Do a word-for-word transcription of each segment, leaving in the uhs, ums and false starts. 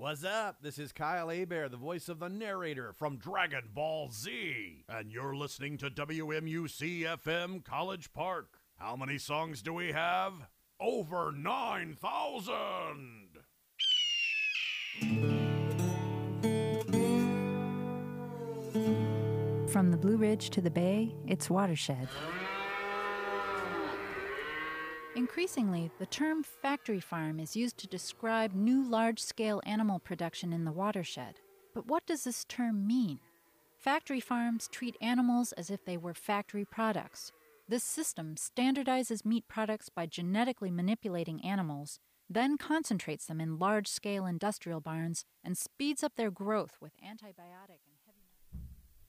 What's up? This is Kyle Hebert, the voice of the narrator from Dragon Ball Z. And you're listening to W M U C F M College Park. How many songs do we have? Over nine thousand! From the Blue Ridge to the Bay, it's Watershed. Increasingly, the term factory farm is used to describe new large-scale animal production in the watershed. But what does this term mean? Factory farms treat animals as if they were factory products. This system standardizes meat products by genetically manipulating animals, then concentrates them in large-scale industrial barns and speeds up their growth with antibiotic and heavy...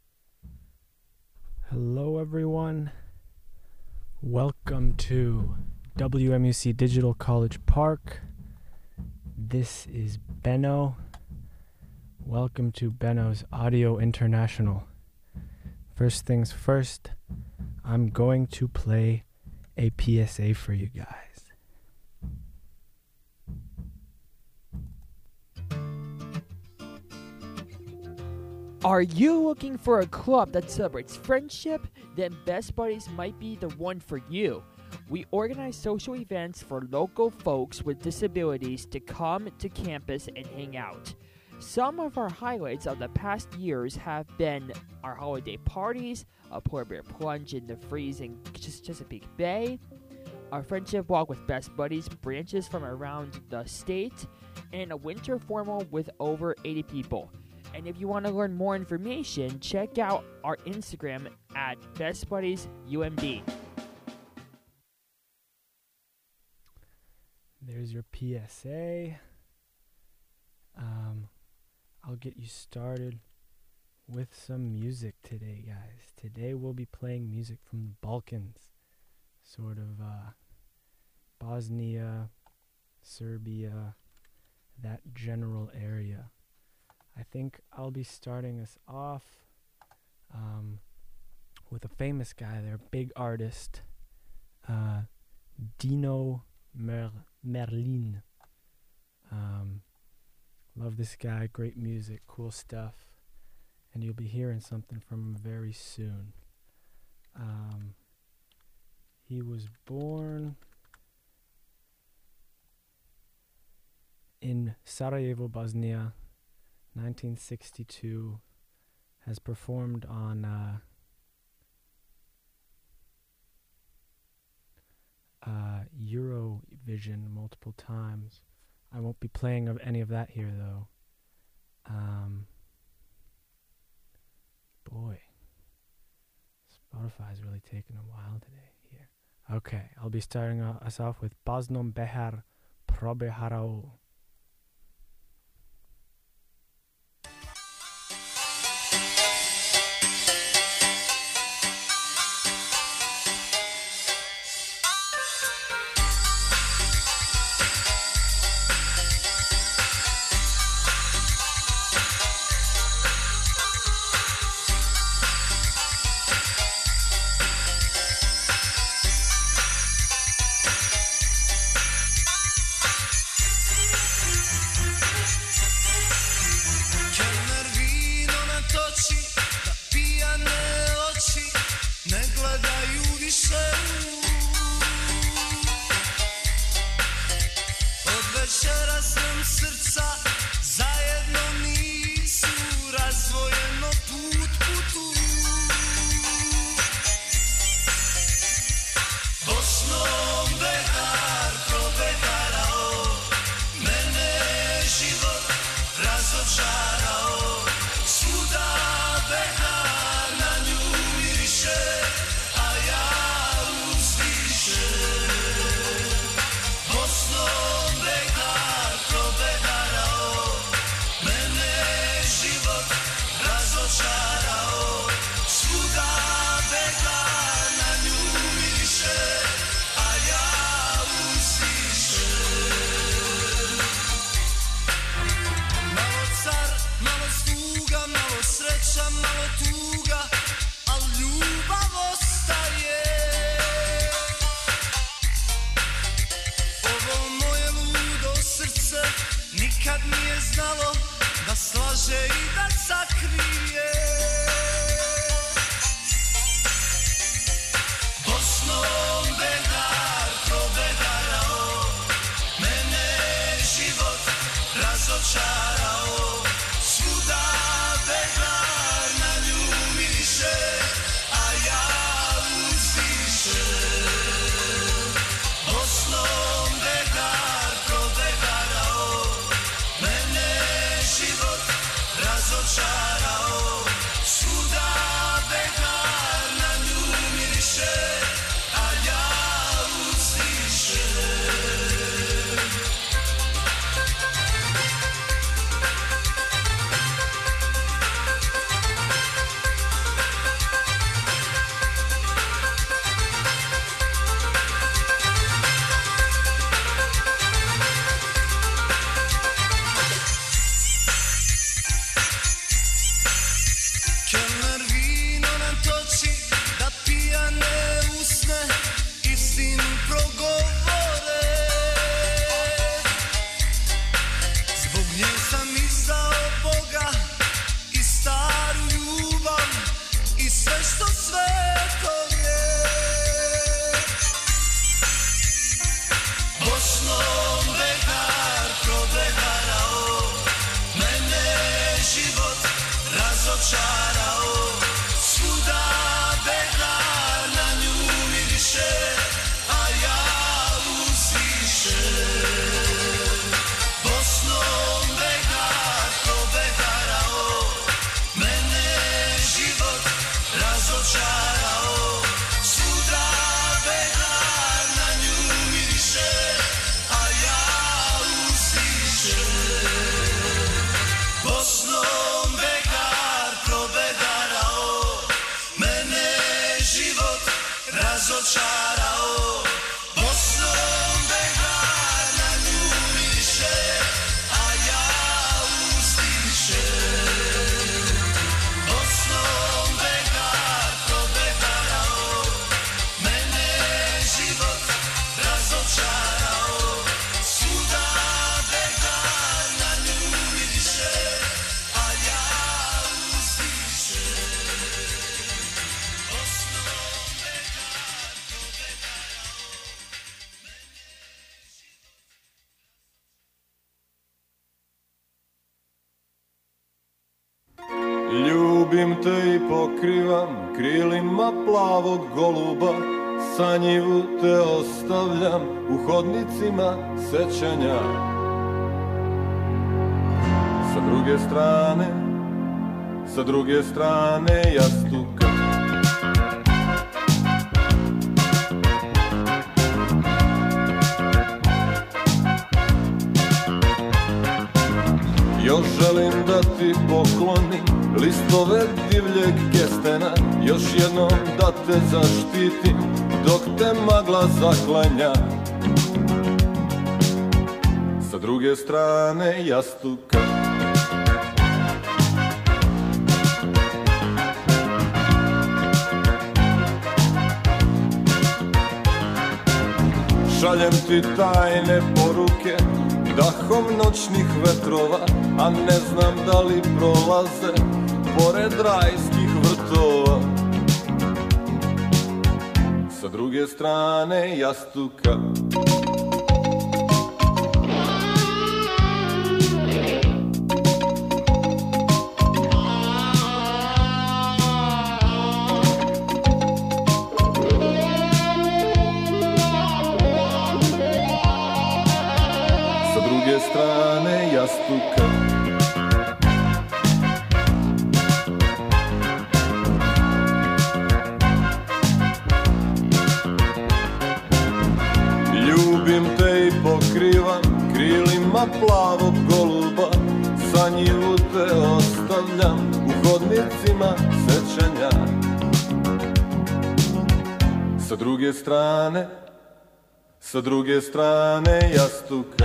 Hello, everyone. Welcome to W M U C Digital College Park. This is Benno. Welcome to Benno's Audio International. First things first, I'm going to play a P S A for you guys. Are you looking for a club that celebrates friendship? Then Best Buddies might be the one for you. We organize social events for local folks with disabilities to come to campus and hang out. Some of our highlights of the past years have been our holiday parties, a polar bear plunge in the freezing Chesapeake Bay, our friendship walk with Best Buddies branches from around the state, and a winter formal with over eighty people. And if you want to learn more information, check out our Instagram at Best Buddies U M D. There's your P S A. Um, I'll get you started with some music today, guys. Today we'll be playing music from the Balkans, sort of uh, Bosnia, Serbia, that general area. I think I'll be starting us off um, with a famous guy there, big artist, uh, Dino Mer- Merlin. Um, love this guy, great music, cool stuff, and you'll be hearing something from him very soon. Um, he was born in Sarajevo, Bosnia, nineteen sixty-two, has performed on uh, uh, Eurovision multiple times. I won't be playing of any of that here, though. Um, boy, Spotify's really taking a while today here. Okay, I'll be starting uh, us off with Bosnom Behar Probe Harao. Bosnom Behar, Probe Harao. razočarao, svuda beglar na nju miriše, a ja uzdišem. Bosnom beglar probegarao, mene život razočarao, svuda beglar na nju miriše, a ja uzdišem. Kelner vino nam toči, da pijane usne istinu progovore. Zbog nje sam izdao Boga i staru ljubav i sve što sveto je. Bosnom begar probegarao, mene život razočarao, svuda beglar na nju miriše, a ja uzdišem. Bosnom begar probegarao, mene život razočarao, svuda beglar na nju miriše, a ja uzdišem. Bosnom begar probegarao, mene život razočarao, Bosnom begar na nju miriše, a ja uzdišem. Bosnom begar probegarao, mene život razočarao, svuda begar na nju miriše, a ja uzdišem. Bosnom begar probegarao. Ljubim te i pokrivam krilima plavog goluba, sanjivu te ostavljam u hodnicima sećanja. Sa druge strane, sa druge strane jastuka, još želim da ti poklonim listove divljeg kestena, još jednom da te zaštitim dok te magla zaklanja. Sa druge strane jastuka, šaljem ti tajne poruke dahom noćnih vetrova, a ne znam da li prolaze pored rajskih vrtova. Sa druge strane jastuka, sa druge strane jastuka, ljubim te i pokrivam krilima plavog goluba, sanjivu te ostavljam u hodnicima sećanja. Sa druge strane, sa druge strane jastuka,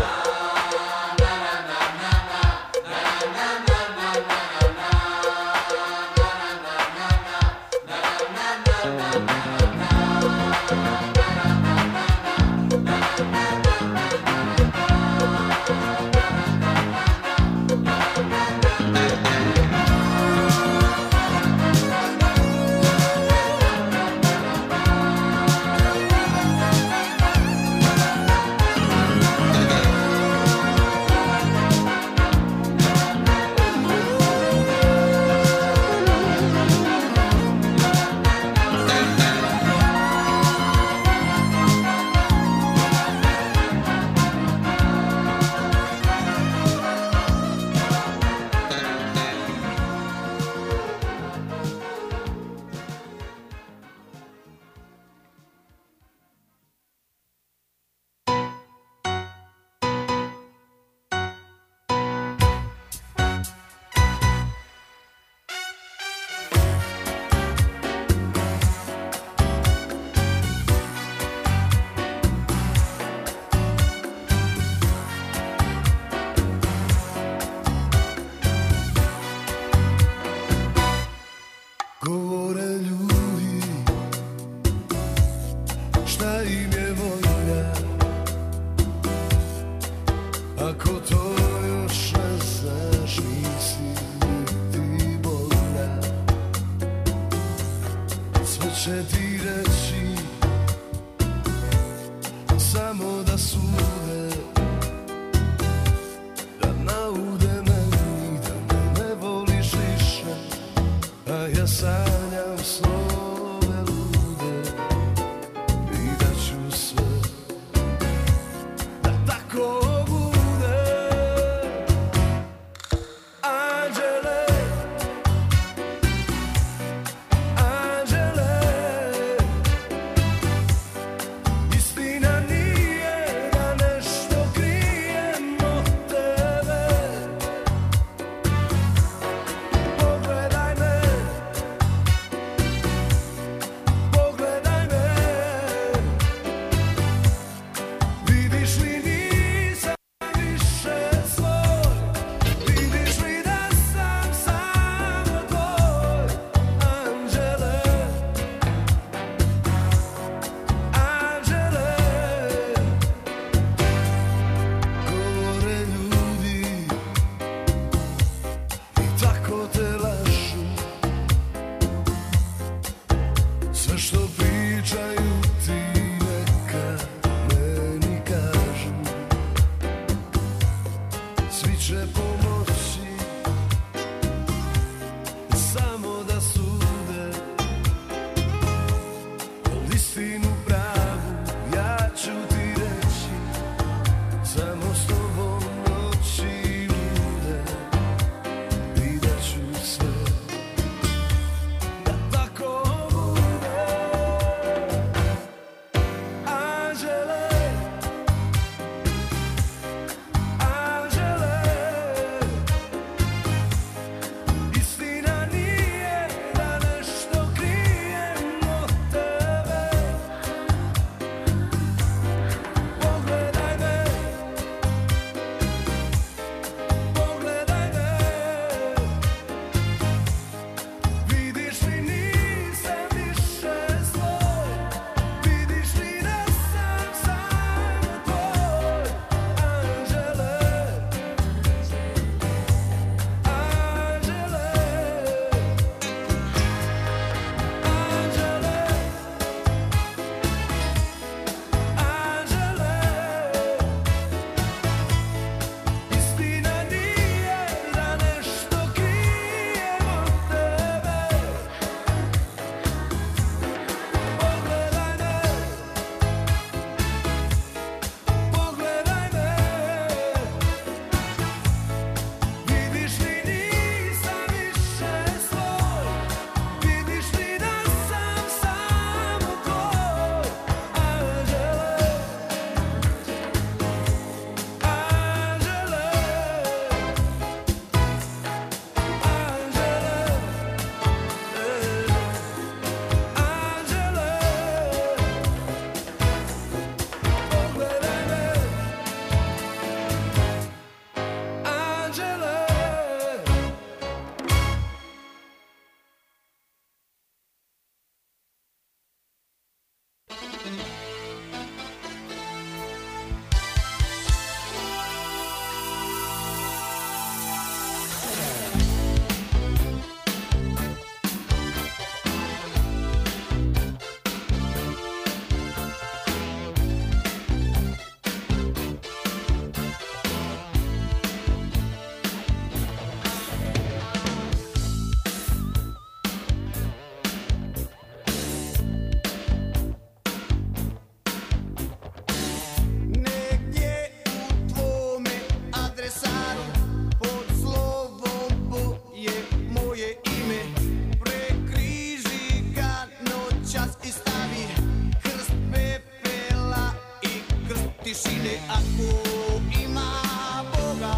mene ako ima Boga.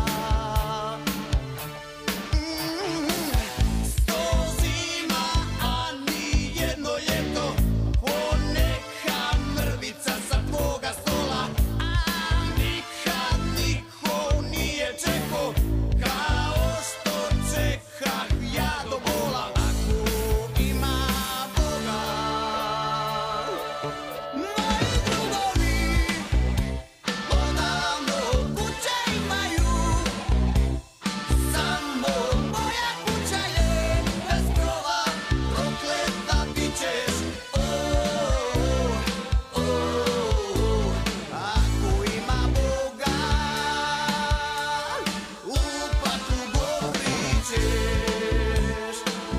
Mm, sto zima, a ni jedno ljeto, poneka mrvica sa tvoga stola, a nikad niko nije čekao kao što čekah ja do bola. Ako ima Boga, moji drugovi odavno kuće imaju, samo moja kuća je bez krova, prokleta bit ćeš. Oh, oh, ako ima Boga, u paklu gorit ćeš.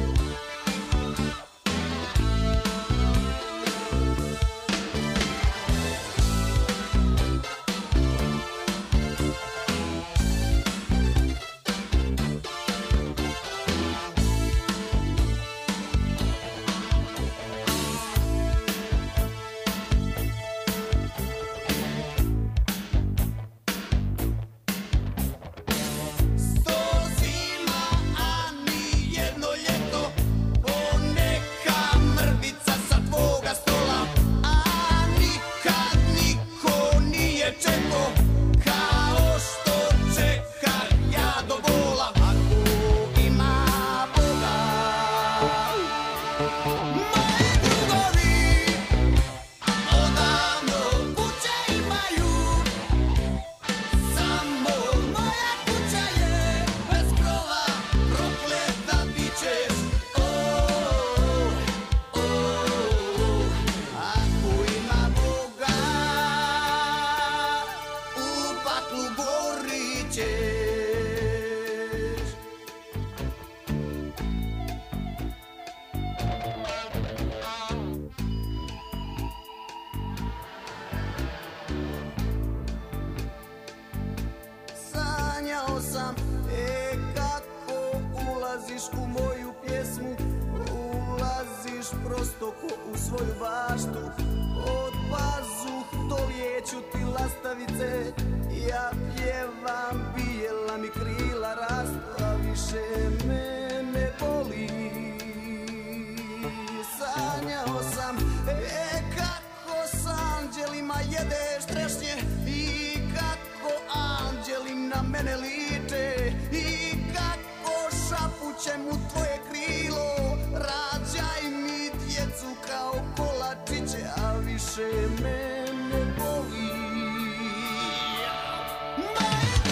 Sto zima, a ni jedno ljeto, poneka mrvica sa tvoga stola, a nikad niko nije čekao kao što čekah ja do bola. Ako ima Boga, moji drugovi odavno kuće imaju, samo moja kuća je bez krova, prokleta bit ćeš. Oh, oh, ako ima Boga, u paklu gorit ćeš. Sanjao sam, e kako ulaziš u moju pjesmu, ulaziš prosto ko u svoju baštu, od pazuh do lijeću ti lastavice, ja pjevam, bijela mi krila rastu, a više me ne boli. Sanjao sam, e kako s anđelima jedeš trešnje i kako anđeli na mene liče i kako šapućem u tvoje krilo, rađaj mi djecu kao kolačiće, a više me ne boli. Moji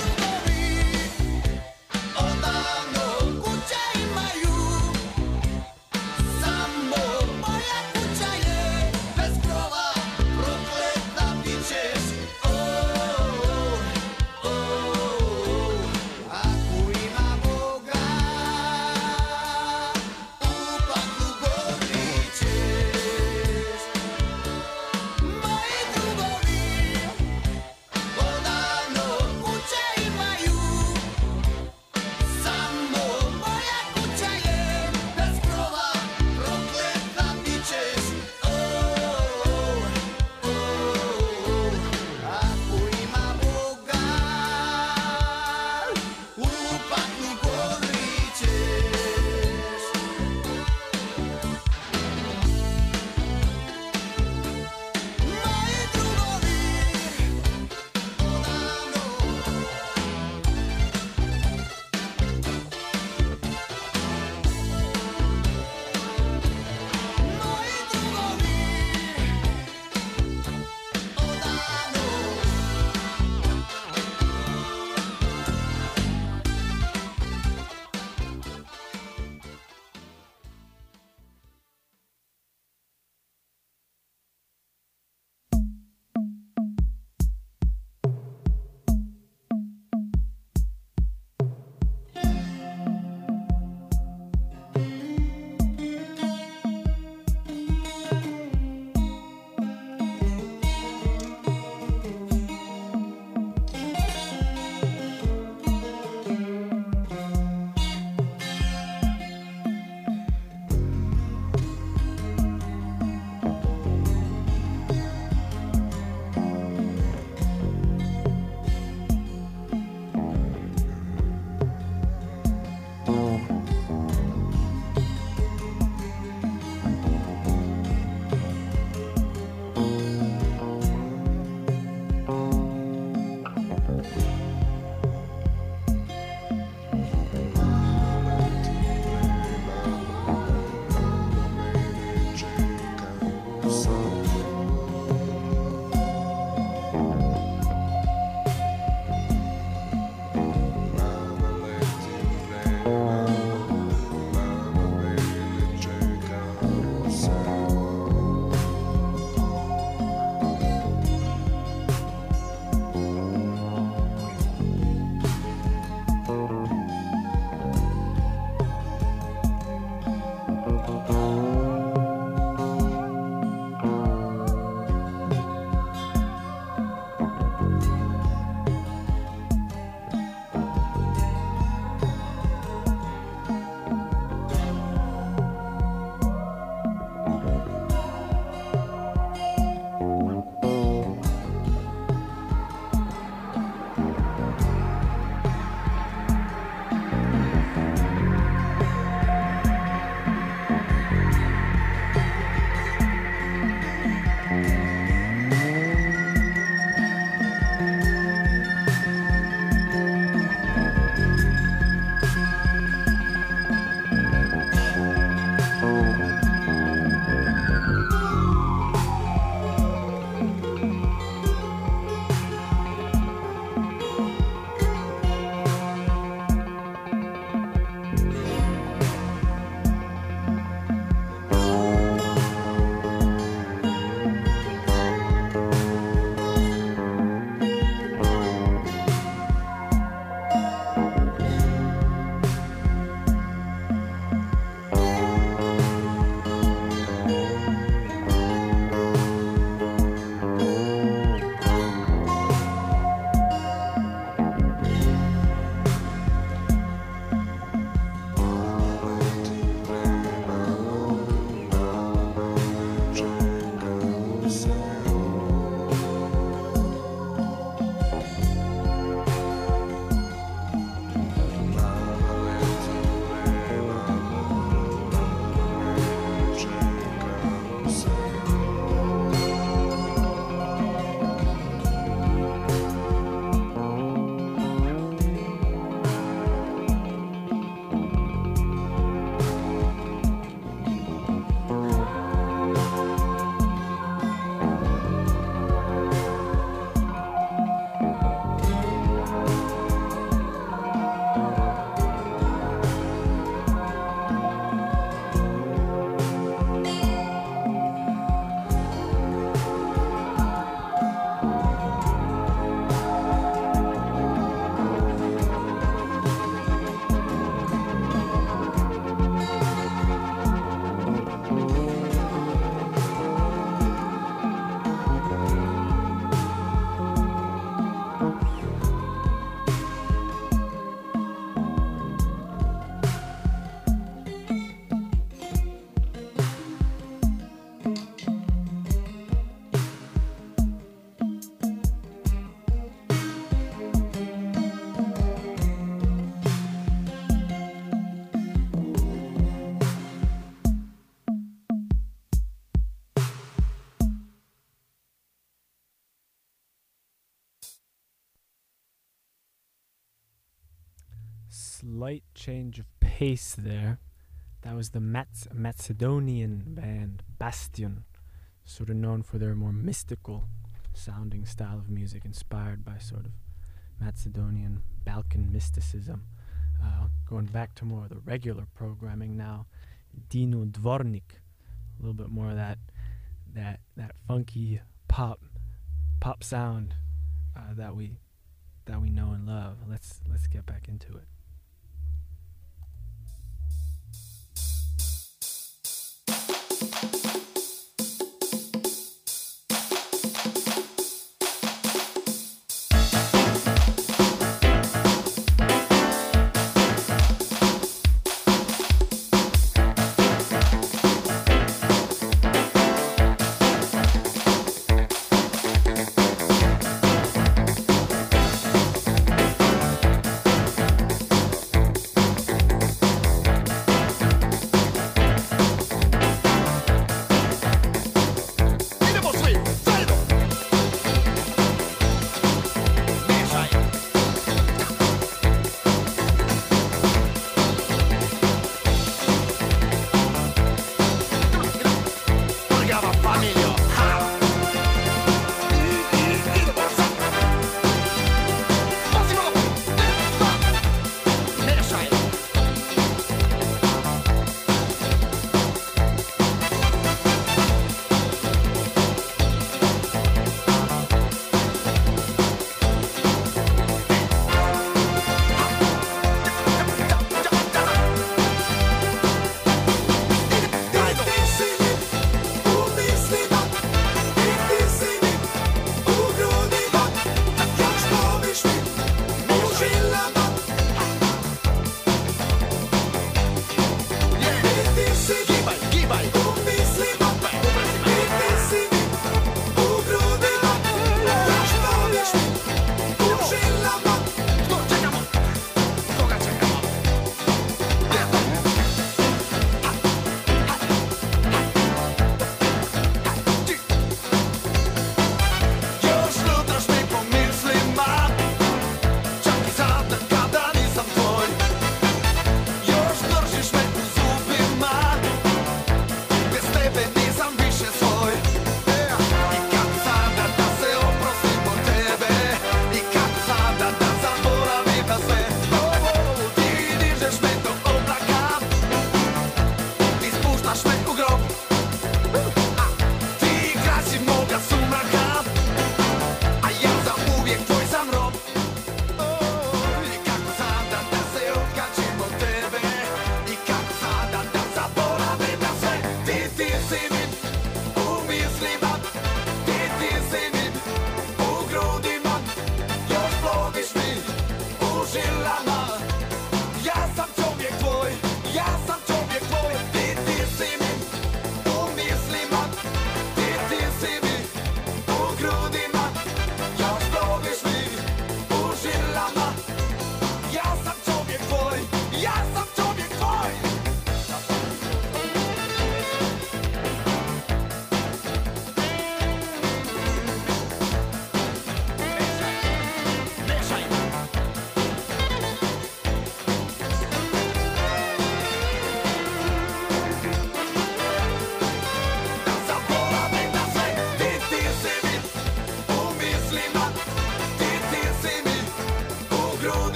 slight change of pace there. That was the Mats- Macedonian band Bastion, sort of known for their more mystical sounding style of music, inspired by sort of Macedonian Balkan mysticism. Uh, going back to more of the regular programming now, Dino Dvornik, a little bit more of that that that funky pop pop sound uh, that we that we know and love. Let's let's get back into it.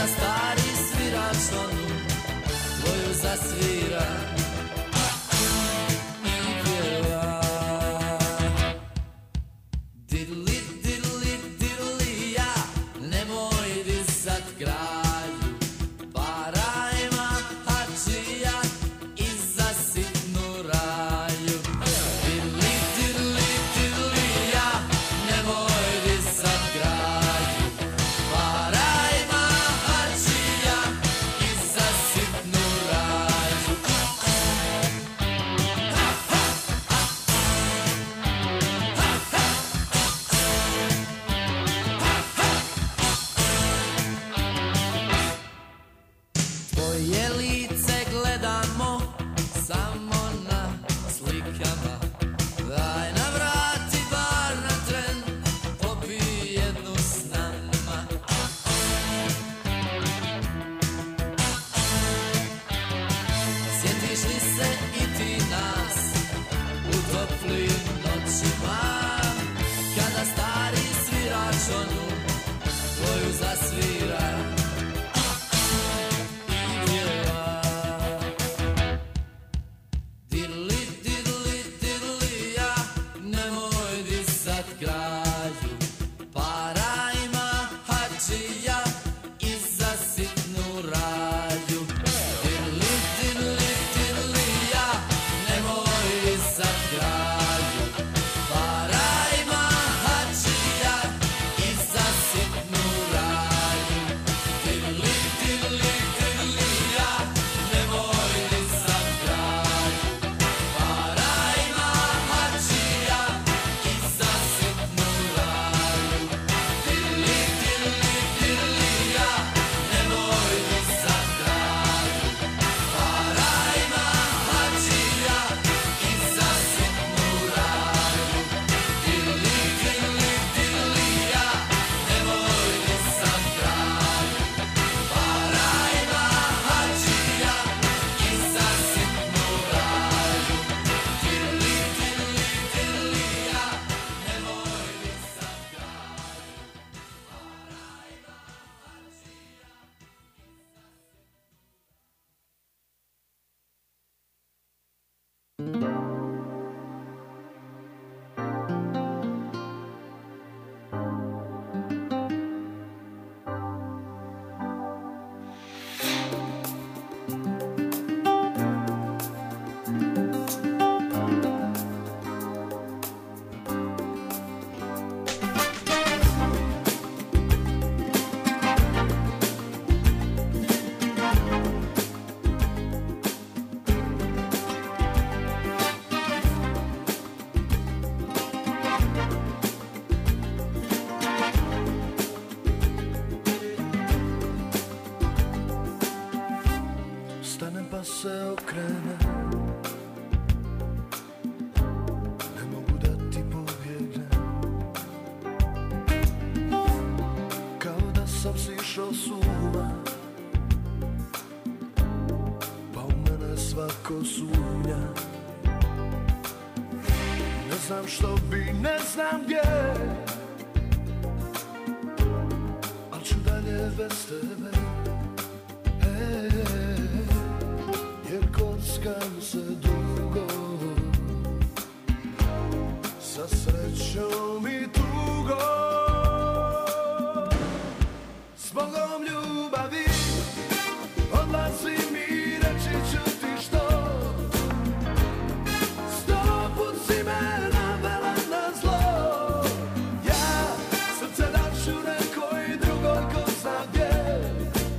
kada stari svirač onu tvoju zasvira i pjeva. Didli, didli, didli, ja, nemoj disat kralju, para ima hačija i za sitnu raju. Didli, didli, didli, ja, nemoj disat kralju, para ima hačija i za sitnu raju. Tvoje lice gledamo samo na slikama, daj navrati bar na tren, popij jednu s nama. Sjetiš li se i ti nas u toplim noćima, kada stari svirač onu tvoju zasvira i pjeva. Didli, didli, didli, ja, nemoj disat kralju, para ima hačija i za sitnu raju. Didli, didli, didli, ja, nemoj disat kralju, para ima hačija i za sitnu raju. Didli, didli, didli, ja, nemoj disat kralju, para ima hačija i za sitnu raju. Didli, didli, didli, ja, nemoj disat kralju, para ima hačija i za sitnu raju. Didli, didli, didli, ja, nemoj disat kralju, para ima hačija i za sitnu raju. Didli, didli, didli, ja, nemoj disat kralju. Stanem pa se okrenem, ne mogu da ti pobjegnem, kao da sam sišao s uma, pa u mene svako sumnja. Ne znam što bi, ne znam gdje, al ću dalje bez tebe. Jer kockam se dugo sa srećom i tugom, zbogom ljubavi odlazim i reći ću ti što. Sto put si me navela na zlo, ja srce daću nekoj drugoj ko zna gdje.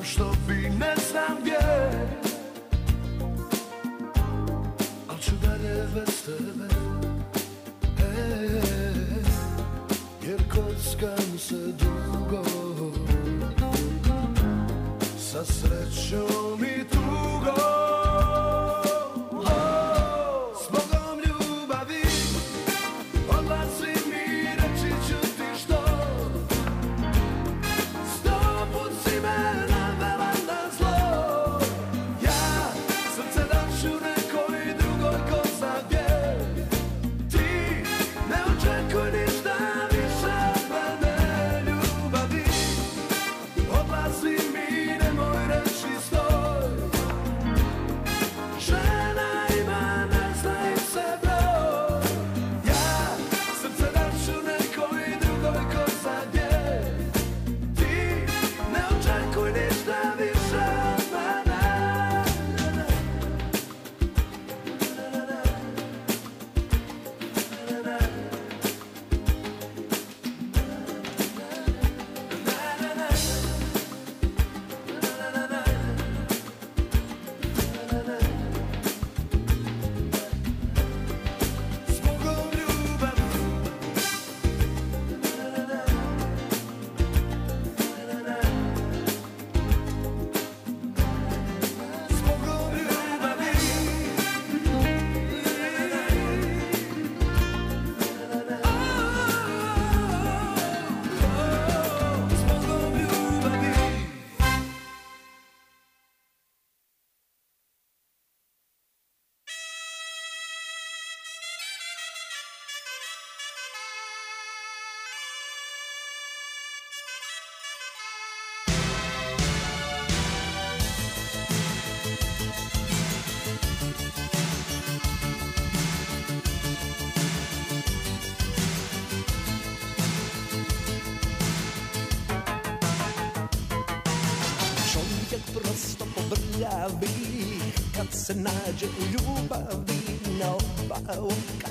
zašto bi ne znam gdje, al ću dalje bez tebe, e, jer kockam se dugo sa srećom i tugom. Prosto pobrljavi kad se nađe u ljubavi, na oba oka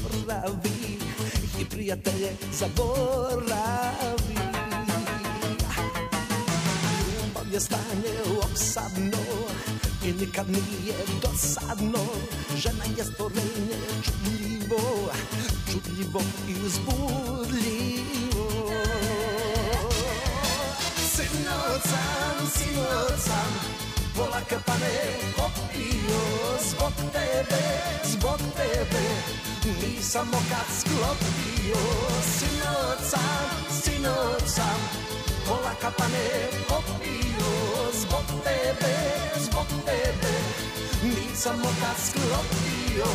očoravi i prijatelje zaboravi. Ljubav je stanje opsadno i nikad nije dosadno. Žena je stvorenje čudljivo, čudljivo i uzbudljivo. Sinoć sam, sinoć sam pola kapane popio zbog tebe, zbog tebe nisam okad sklopio. Sinoć sam, sinoć sam pola kapane popio zbog tebe, zbog tebe nisam okad sklopio.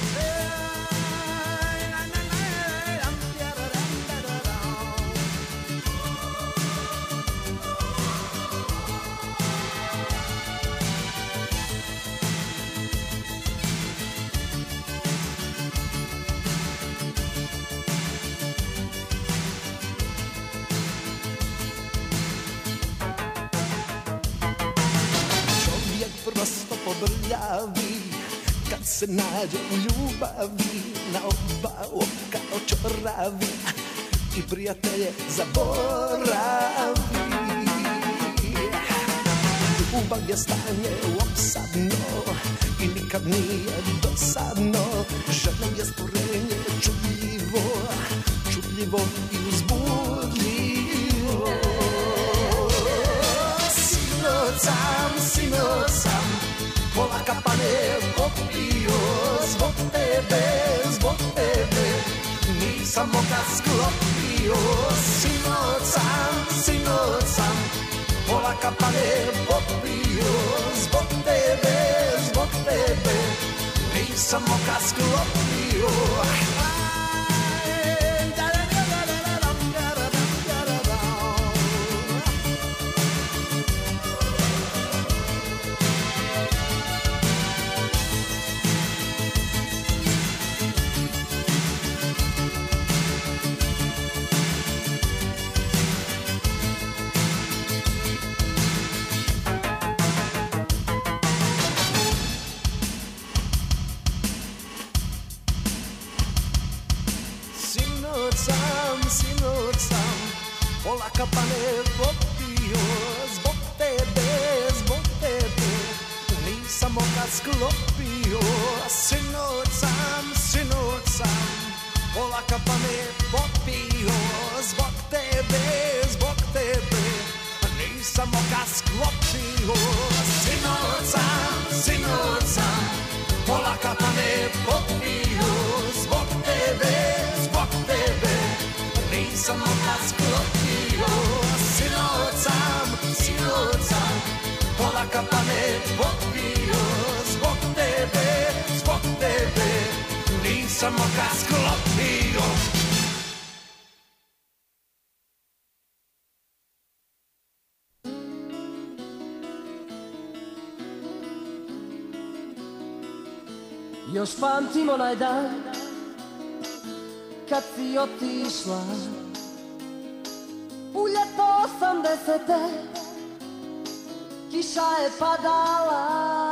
Prosto pobrljavi kad se nađe u ljubavi, na oba oka očoravi i prijatelje zaboravi. Ljubav je stanje opsadno i nikad nije dosadno. Žena je stvorenje čudljivo, čudljivo i uzbudljivo. Sinoć sam, sinoć sam pola kapane popio zbog tebe, zbog tebe nisam okad sklopio. Sinoć sam, sinoć sam pola kapane popio zbog tebe, zbog tebe nisam okad sklopio. sam, sinoć sam pola kapane popio zbog tebe, oka sklopio. Sinoć sam, sinoć sam polaka pa me popio. Zbog tebe, zbog tebe nisam oka sklopio. Sinoć sam, sinoć sam polaka pa me popio. Zbog tebe, zbog tebe nisam oka sklopio. Sinoć sam, sinoć sam polaka pa me popio. Zbog tebe, zbog tebe nisam oka sklopio. Još pamtim onaj dan kad si otišla u ljeto osamdesete, kiša je padala.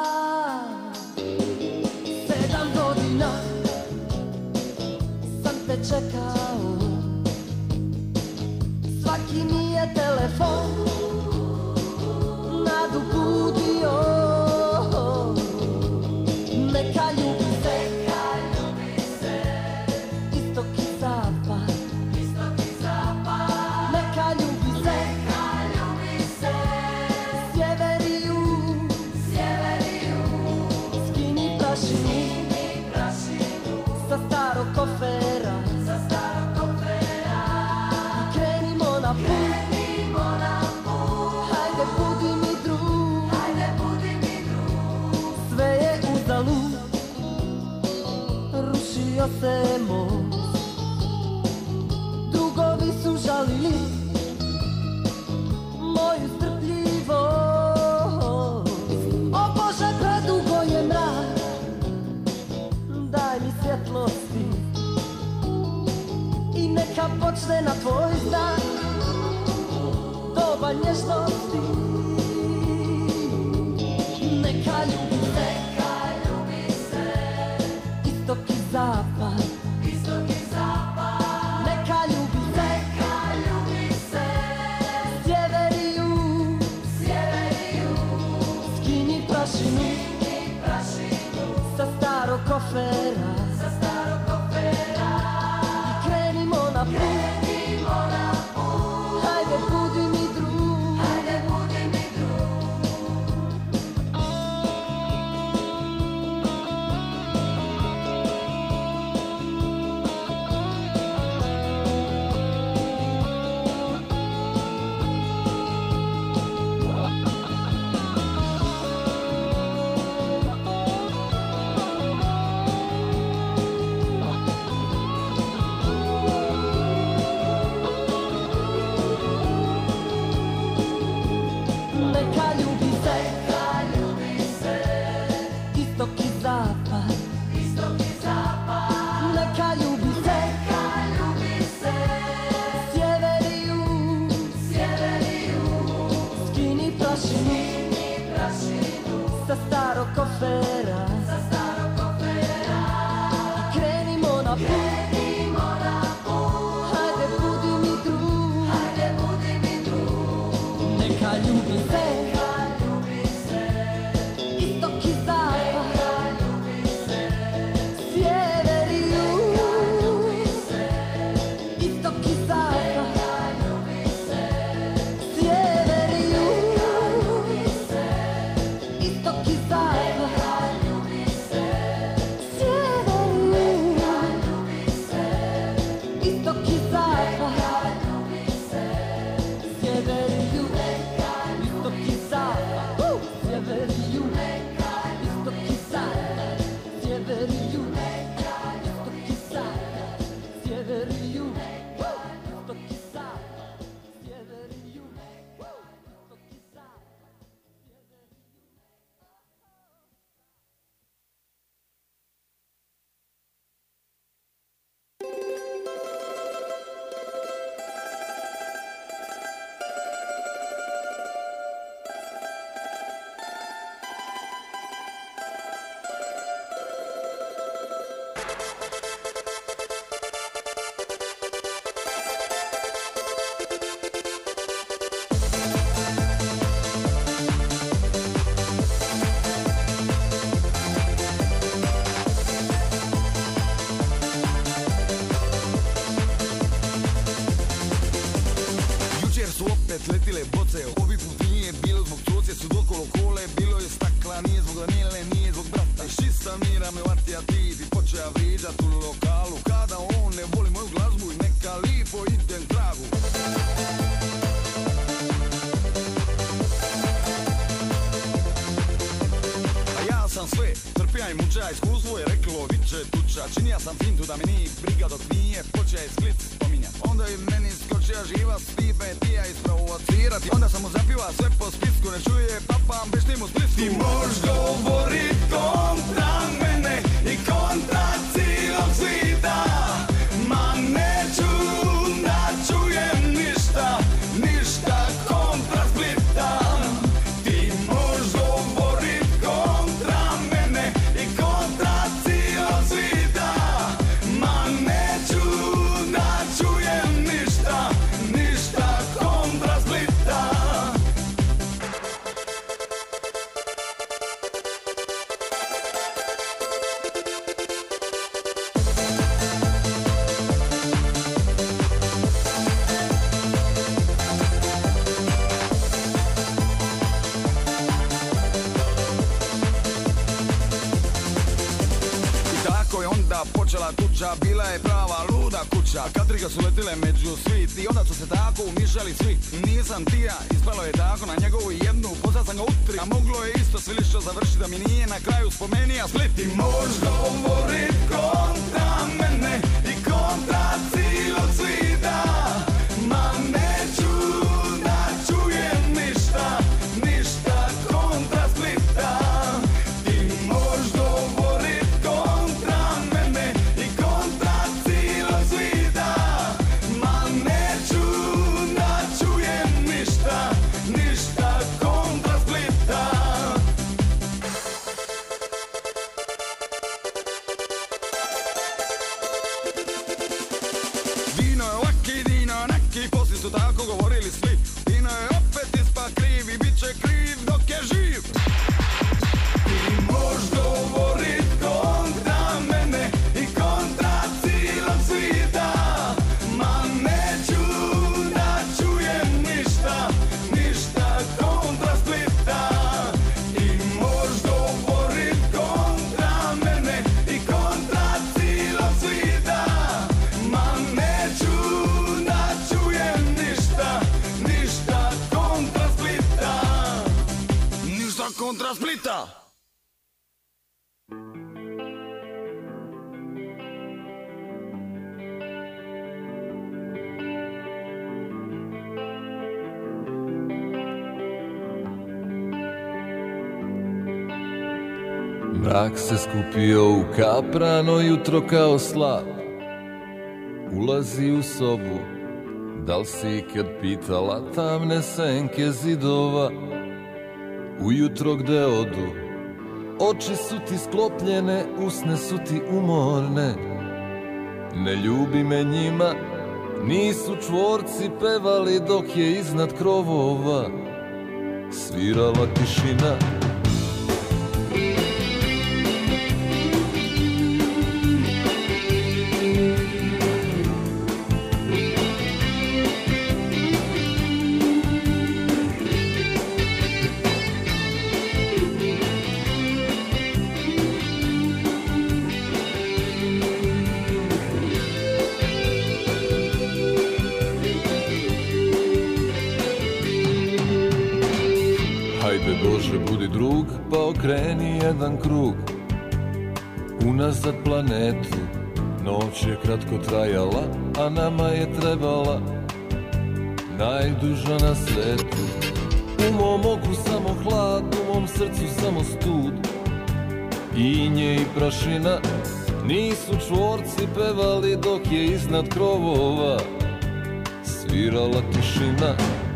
Sedam godina sam te čekao, svaki mi je telefon nadu budio. Neka ljubi se, istok i zapad, neka ljubi se, sjever i jug, skini prašinu sa starog kofera i krenimo na put. Hajde budi mi drug, sve je uzalud, rušio se most, drugovi su žalili moju strpljivost. O Bože, predugo je mrak, daj mi svjetlosti i neka počne na tvoj znak doba nježnosti. Neka ljubi se, istok i zapad, neka ljubi se, sjever i jug, skini prašinu sa starog kofera i krenimo na put. Hajde budi mi drug, neka ljubi se, istok i zapad, neka ljubi se, sjever i jug, skini prašinu sa starog kofera i krenimo na put. Hajde budi mi drug, neka ljubi se, istok i zapad, sjever i jug, istok i zapad, sjever i jug, istok i zapad, sjever i jug, istok i zapad, sjever i jug, istok i zapad, uh, sjever i jug, istok i zapad, sjever i jug, istok i zapad, sjever i jug, uh, istok i zapad, sjever i jug, uh, istok i zapad. muča, iskustvo je reklo, viče tuča. Činija sam fintu da mi nije briga dok nije počeo je Split spominja. Onda i meni skočija živa Stipe, tija isprovocirati. Onda sam mu zapiva sve po spisku, ne čuje papam, beš ti mu Splitsku. Ti mož govorit kontra mene i kontra cijelog svita. Ma neću da čujem ništa, ništa kontra Splita. Ti mož govorit kontra mene i kontra cijelog svita. Ma neću da čujem ništa, ništa kontra Splita. Počela kuća, bila je prava luda kuća. Katrige su letile među svit i onda su se tako umišljali svi. Nisam tija, ispalo je tako na njegovu jednu. Poslao sam ga utri, a moglo je isto svilišće završiti da mi nije na kraju spomenija Split. Ti mož govorit kontra mene i kontra cijelog svita. Ma neću da čujem ništa, ništa kontra Splita. Ti mož govorit kontra mene i kontra cijelog svita. Ma neću da čujem ništa, ništa kontra Splita. Dino je ovaki, Dino je neki, poslije su tako govorili svi. Dino je opet ispa kriv i bit će kriv dok je živ. Ti mož govorit kontra mene i kontra cijelog svita. Ma neću da čujem ništa, ništa kontra Splita. Ti mož govorit kontra mene i kontra cijelog svita. Ma neću da čujem ništa, ništa kontra Splita. Ništa kontra Splita. Mrak se skupio u kaprano jutro kao slap. Ulazi u sobu, da li si ikad pitala tamne senke zidova? Ujutro gde odu, oči su ti sklopljene, usne su ti umorne. Ne ljubi me njima, nisu čvorci pevali dok je iznad krovova svirala tišina. Bože, budi drug, pa okreni jedan krug unazad planetu. Noć je kratko trajala, a nama je trebala najduža na svetu. U mom oku samo hlad, u mom srcu samo stud. Inje i prašina, nisu čvorci pevali dok je iznad krovova svirala tišina.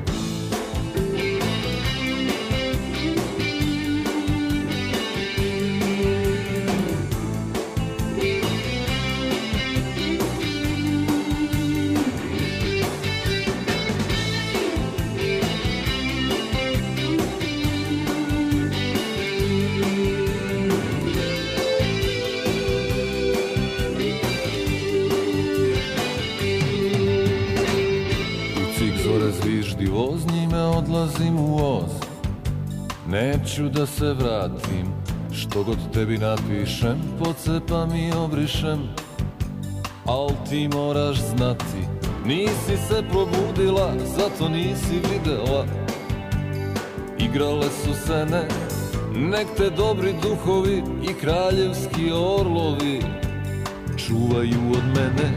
Odlazim u voz, neću da se vratim. Što god tebi napišem, pocepam i obrišem. Al ti moraš znati, nisi se probudila, zato nisi videla. Igrale su sene nek te dobri duhovi i kraljevski orlovi čuvaju od mene.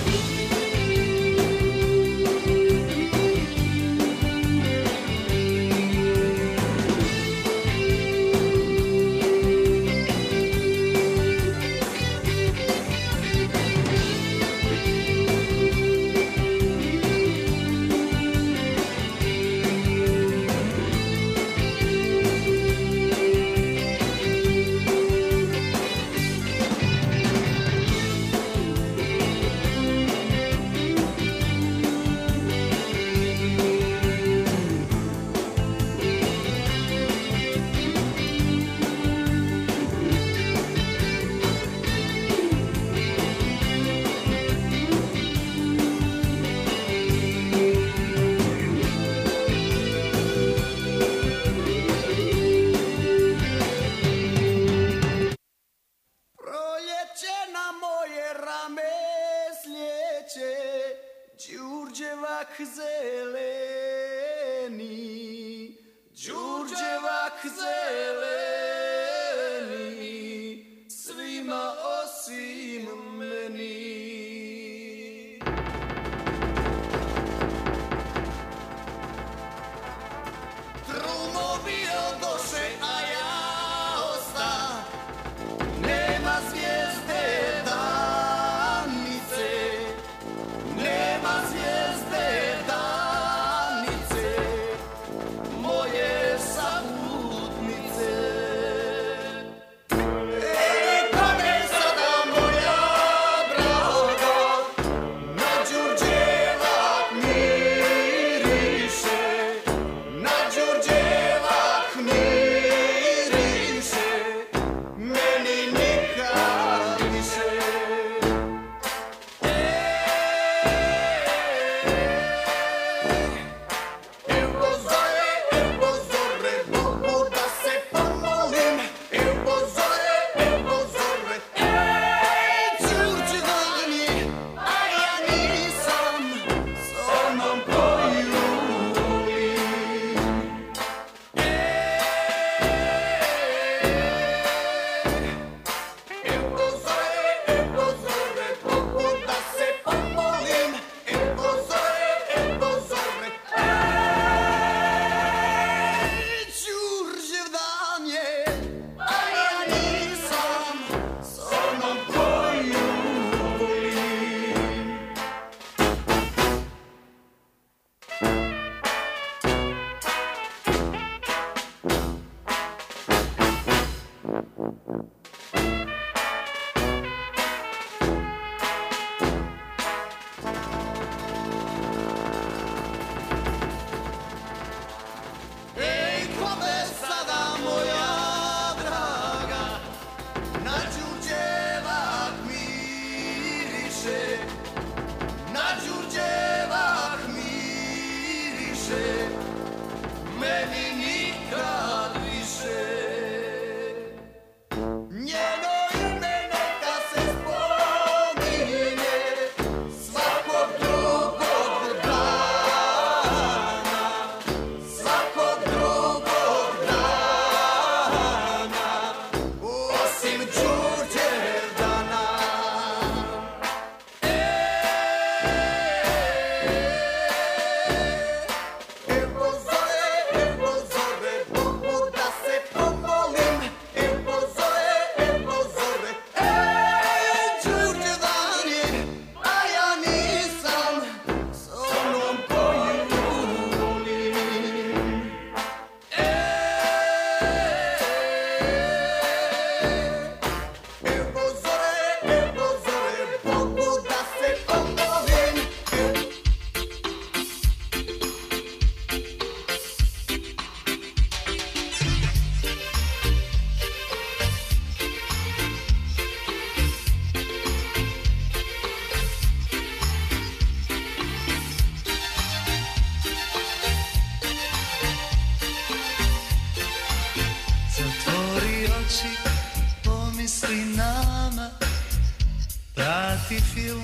Prati film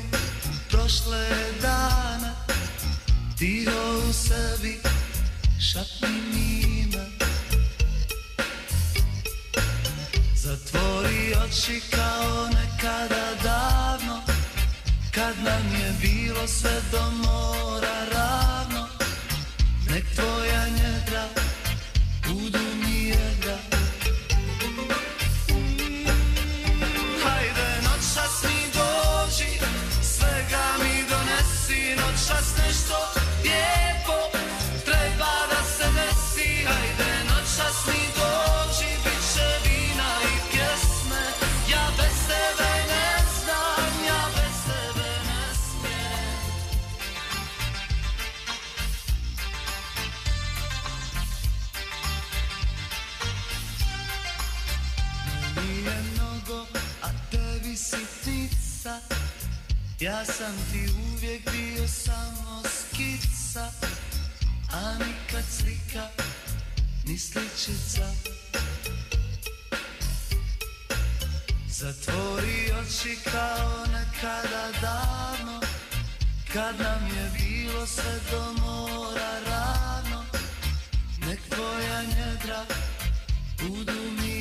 prošle dana, tiho u sebi šapni njima. oči kao nekada davno, kad nam je bilo sve do mora ravno. Nek tvoja njedra budu mi jedra. Hajde noćas mi dođi, svega mi donesi, noćas nešto lijepo treba da se desi. Hajde noćas mi dođi, bit će vina i pjesme, ja bez tebe ne znam, ja bez tebe ne smijem. Nije mnogo, a tebi sitnica, ja sam ti uvijek bio samo skica, a nikad slika ni sličica. Zatvori oči kao nekada davno, kad nam je bilo sve do mora ravno. Nek tvoja njedra budu mi